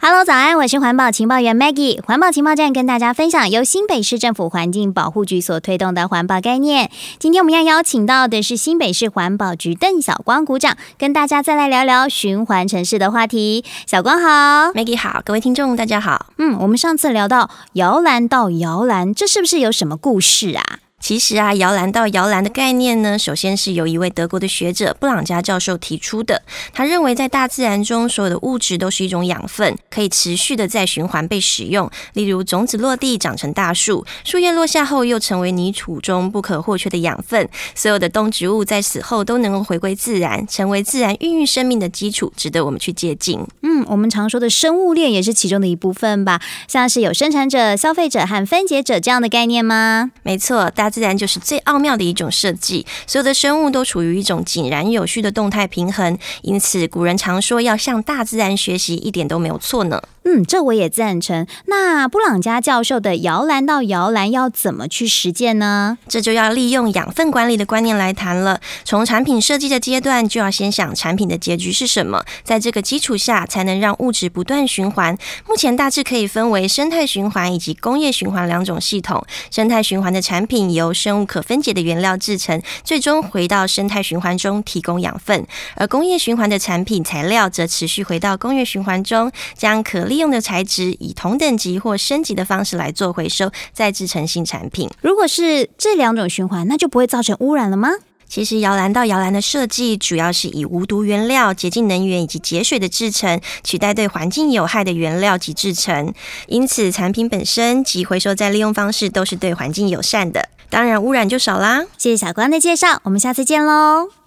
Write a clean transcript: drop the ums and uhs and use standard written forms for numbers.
Hello， 早安，我是环保情报员 Maggie。环保情报站跟大家分享由新北市政府环境保护局所推动的环保概念。今天我们要邀请到的是新北市环保局邓晓光股长，跟大家再来聊聊循环城市的话题。小光好 ，Maggie 好，各位听众大家好。 我们上次聊到摇篮到摇篮，这是不是有什么故事啊？ 其实啊，摇篮到摇篮的概念呢，首先是由一位德国的学者布朗加教授提出的。他认为在大自然中，所有的物质都是一种养分，可以持续的再循环被使用。例如种子落地长成大树，树叶落下后又成为泥土中不可或缺的养分。所有的动植物在死后都能够回归自然，成为自然孕育生命的基础，值得我们去接近。 我们常说的生物链也是其中的一部分吧？像是有生产者、消费者和分解者这样的概念吗？ 没错，大自然就是最奥妙的一种设计，所有的生物都处于一种井然有序的动态平衡，因此古人常说要向大自然学习，一点都没有错呢。 这我也赞成。那布朗加教授的摇篮到摇篮要怎么去实践呢？ 这就要利用养分管理的观念来谈了。从产品设计的阶段，就要先想产品的结局是什么，在这个基础下，才能让物质不断循环。目前大致可以分为生态循环以及工业循环两种系统。生态循环的产品由生物可分解的原料制成，最终回到生态循环中提供养分；而工业循环的产品材料则持续回到工业循环中，将可利用的材质以同等级或升级的方式来做回收，再制成新产品。 如果是这两种循环，那就不会造成污染了吗？ 其实摇篮到摇篮的设计主要是以无毒原料、洁净能源以及节水的制成，取代对环境有害的原料及制成。因此产品本身及回收再利用方式都是对环境友善的，当然污染就少啦。 谢谢小光的介绍，我们下次见喽。